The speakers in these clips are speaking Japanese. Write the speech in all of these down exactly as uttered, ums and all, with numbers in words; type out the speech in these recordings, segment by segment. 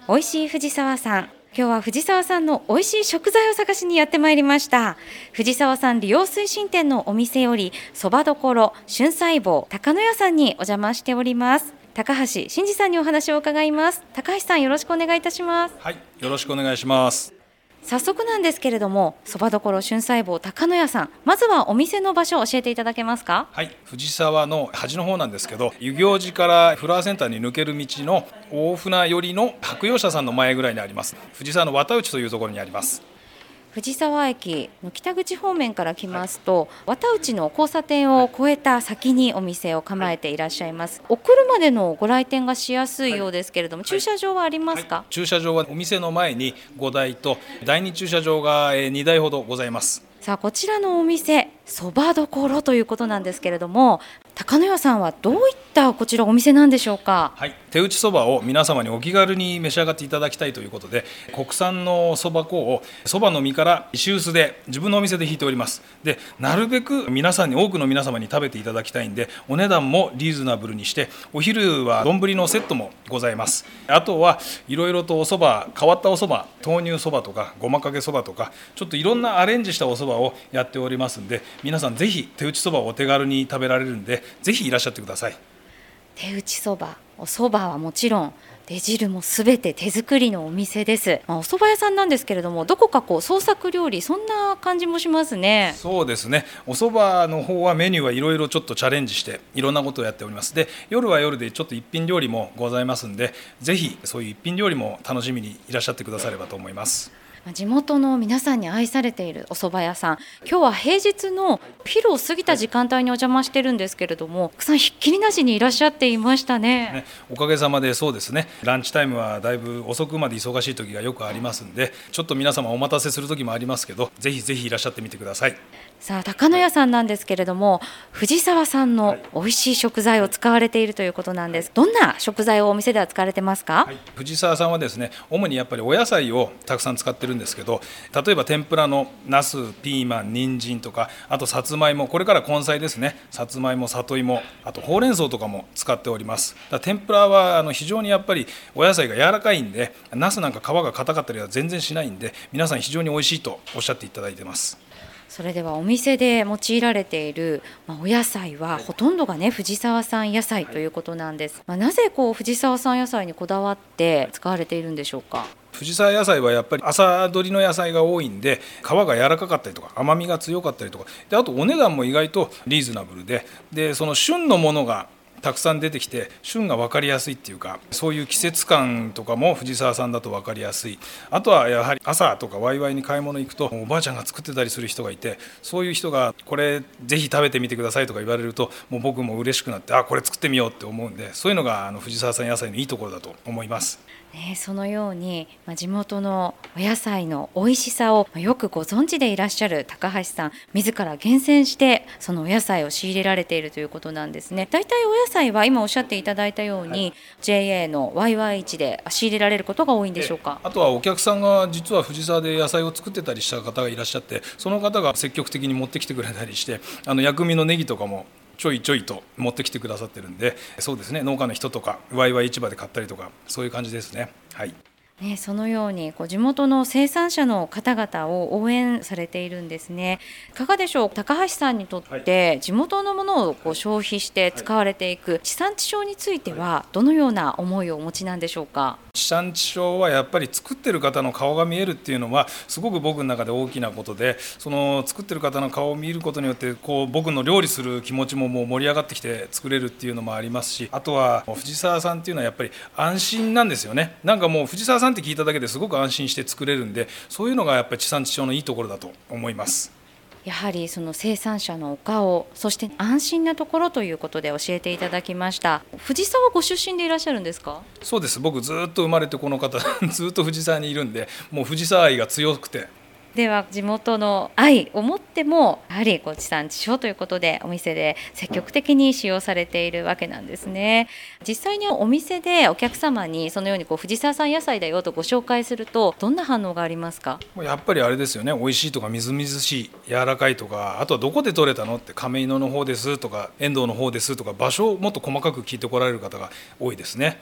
美味しい藤沢さん、今日は藤沢さんの美味しい食材を探しにやってまいりました。藤沢さん利用推進店のお店よりそばどころ春菜坊高野屋さんにお邪魔しております。高橋真二さんにお話を伺います。高橋さん、よろしくお願いいたします。 はい、よろしくお願いします。 早速なんですけれども、そばどころ春菜坊高野屋さん、まずはお店の場所を教えていただけますか？ はい、藤沢の端の方なんですけど、遊行寺からフラワーセンターに抜ける道の大船寄りの白洋舎さんの前ぐらいにあります。藤沢の綿内というところにあります。 藤沢駅の北口方面から来ますと、はい、綿内の交差点を越えた先にお店を構えていらっしゃいます。はい、お車でのご来店がしやすいようですけれども、はい、駐車場はありますか？ はい、駐車場はお店の前にごだいとだいに駐車場がにだいほどございます。 さあ、こちらのお店そばどころということなんですけれども、高野屋さんはどういったこちらお店なんでしょうか？ はい、手打ちそばを皆様にお気軽に召し上がっていただきたいということで、国産のそば粉をそばの実から石臼で自分のお店でひいております。で、なるべく皆さんに多くの皆様に食べていただきたいんで、お値段もリーズナブルにして、お昼は丼のセットもございます。あとはいろいろとおそば、変わったおそば、豆乳そばとかごまかけそばとか、ちょっといろんなアレンジしたおそばをやっておりますんで、皆さんぜひ手打ちそばをお手軽に食べられるんで、ぜひいらっしゃってください。 手打ちそば、おそばはもちろん出汁もすべて手作りのお店です。まあ、お蕎麦屋さんなんですけれども、どこかこう創作料理、そんな感じもしますね。 そうですね、お蕎麦の方はメニューはいろいろちょっとチャレンジしていろんなことをやっております。で、夜は夜でちょっと一品料理もございますんで、ぜひそういう一品料理も楽しみにいらっしゃってくださればと思います。 地元の皆さんに愛されているお蕎麦屋さん、今日は平日のお昼を過ぎた時間帯にお邪魔してるんですけれども、たくさんひっきりなしにいらっしゃっていました ね, ねおかげさまでそうですね、ランチタイムはだいぶ遅くまで忙しい時がよくありますんで、ちょっと皆様お待たせする時もありますけど、ぜひぜひいらっしゃってみてください。 さあ、高野屋さんなんですけれども、藤沢さんの美味しい食材を使われているということなんです。どんな食材をお店では使われてますか？ はい、藤沢さんはですね、主にやっぱりお野菜をたくさん使ってるんですけど、例えば天ぷらのナス、ピーマン、人参とか、あとさつまいも、これから根菜ですね、さつまいも、里芋、あとほうれん草とかも使っております。だから天ぷらはあの非常にやっぱりお野菜が柔らかいんで、ナスなんか皮が硬かったりは全然しないんで、皆さん非常に美味しいとおっしゃっていただいてます。 それではお店で用いられている、まあ、お野菜はほとんどがね藤沢産野菜ということなんです。まあ、なぜこう藤沢産野菜にこだわって使われているんでしょうか？ 藤沢野菜はやっぱり朝採りの野菜が多いんで、皮が柔らかかったりとか甘みが強かったりとかで、あとお値段も意外とリーズナブルで、でその旬のものがたくさん出てきて、旬が分かりやすいっていうか、そういう季節感とかも藤沢さんだと分かりやすい。あとはやはり朝とかワイワイに買い物行くと、おばあちゃんが作ってたりする人がいて、そういう人がこれぜひ食べてみてくださいとか言われると、もう僕も嬉しくなって、あ、これ作ってみようって思うんで、そういうのがあの藤沢さん野菜のいいところだと思います。 ね、そのように、まあ、地元のお野菜の美味しさをよくご存知でいらっしゃる高橋さん、自ら厳選してそのお野菜を仕入れられているということなんですね。だいたいお野菜は今おっしゃっていただいたように、はい、ジェーエー の ワイワイ 市で仕入れられることが多いんでしょうか？ あとはお客さんが実は藤沢で野菜を作ってたりした方がいらっしゃって、その方が積極的に持ってきてくれたりして、あの薬味のネギとかもちょいちょいと持ってきてくださってるんで、そうですね、農家の人とかワイワイ市場で買ったりとか、そういう感じですね。はいね、そのようにこう地元の生産者の方々を応援されているんですね。いかがでしょう、高橋さんにとって地元のものをこう消費して使われていく地産地消についてはどのような思いをお持ちなんでしょうか？ 地産地消はやっぱり作ってる方の顔が見えるっていうのはすごく僕の中で大きなことで、その作ってる方の顔を見ることによってこう僕の料理する気持ちももう盛り上がってきて作れるっていうのもありますし、あとは藤沢さんっていうのはやっぱり安心なんですよね。なんかもう藤沢さんって聞いただけですごく安心して作れるんで、そういうのがやっぱり地産地消のいいところだと思います。 やはりその生産者のお顔、そして安心なところということで教えていただきました。藤沢ご出身でいらっしゃるんですか？ そうです、僕ずっと生まれてこの方ずっと藤沢にいるんで、もう藤沢愛が強くて。 では地元の愛を持ってもやはりこう地産地消ということでお店で積極的に使用されているわけなんですね。実際にお店でお客様にそのようにこう藤沢産野菜だよとご紹介するとどんな反応がありますか？ やっぱりあれですよね、美味しいとかみずみずしい、柔らかいとか、あとはどこで採れたのって亀戸の方ですとか遠藤の方ですとか、場所をもっと細かく聞いてこられる方が多いですね。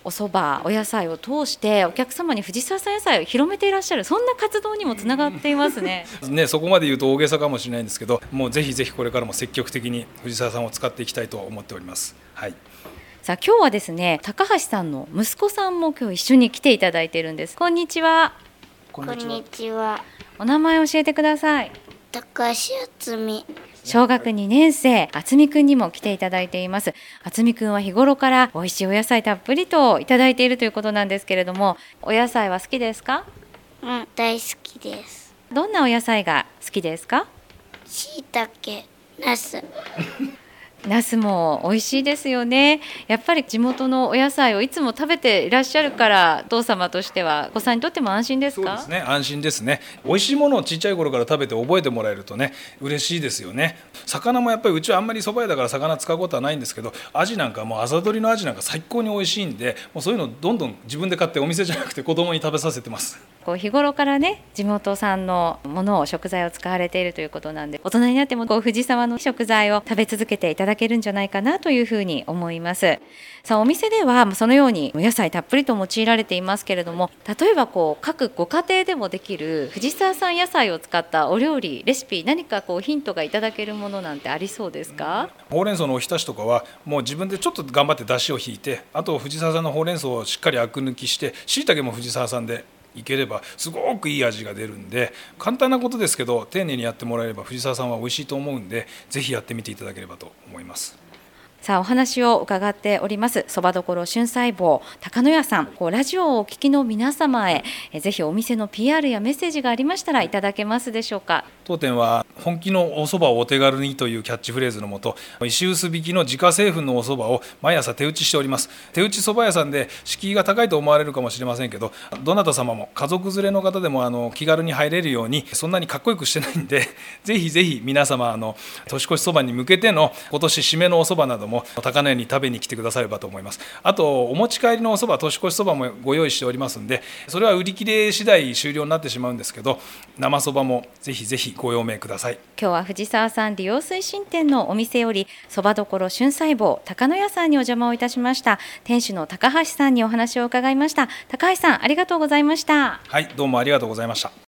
お蕎麦お野菜を通してお客様に藤沢さん野菜を広めていらっしゃる、そんな活動にもつながっていますね。 ね、そこまで言うと大げさかもしれないんですけど、もうぜひぜひこれからも積極的に藤沢さんを使っていきたいと思っております。はい。 さあ今日はですね、高橋さんの息子さんも今日一緒に来ていただいているんです。こんにちは。 ここんにちは。 お名前教えてください。 高橋敦美。 小学にねん生、あつみくんにも来ていただいています。あつみくんは日頃から美味しいお野菜たっぷりといただいているということなんですけれども、お野菜は好きですか？ うん、大好きです。 どんなお野菜が好きですか？ しいたけ、なす。 ナスも美味しいですよね。やっぱり地元のお野菜をいつも食べていらっしゃるから、お父様としてはお子さんにとっても安心ですか？ そうですね、安心ですね。美味しいものをちっちゃい頃から食べて覚えてもらえるとね、嬉しいですよね。魚もやっぱりうちはあんまり蕎麦屋だから魚使うことはないんですけど、アジなんかもう朝どりのアジなんか最高に美味しいんで、もうそういうのどんどん自分で買ってお店じゃなくて子供に食べさせてます。 こう日頃からね、地元産のものを食材を使われているということなんで、大人になってもこう藤沢の食材を食べ続けていただけるんじゃないかなというふうに思います。さあお店ではそのようにお野菜たっぷりと用いられていますけれども、例えばこう各ご家庭でもできる藤沢産野菜を使ったお料理レシピ、何かこうヒントがいただけるものなんてありそうですか？ ほうれん草のおひたしとかはもう自分でちょっと頑張って出汁を引いて、あと藤沢産のほうれん草をしっかりアク抜きして、しいたけも藤沢産でいければすごくいい味が出るんで、簡単なことですけど丁寧にやってもらえれば藤沢さんは美味しいと思うんで、ぜひやってみていただければと思います。 さあお話を伺っておりますそばどころ旬細胞高野屋さん、こうラジオをお聞きの皆様へえぜひお店の ピーアール やメッセージがありましたらいただけますでしょうか？ 当店は本気のお蕎麦をお手軽にというキャッチフレーズのもと、石臼びきの自家製粉のお蕎麦を毎朝手打ちしております。手打ち蕎麦屋さんで敷居が高いと思われるかもしれませんけど、どなた様も家族連れの方でもあの気軽に入れるようにそんなにかっこよくしてないんで、ぜひぜひ皆様あの年越しそばに向けての今年締めのお蕎麦なども高野屋に食べに来てくださればと思います。あとお持ち帰りのお蕎麦、年越しそばもご用意しておりますんで、それは売り切れ次第終了になってしまうんですけど、生蕎麦もぜひぜひご用命ください。 今日は藤沢さん利用推進店のお店よりそばどころ旬細胞高野屋さんにお邪魔をいたしました。店主の高橋さんにお話を伺いました。高橋さんありがとうございました。 はい、どうもありがとうございました。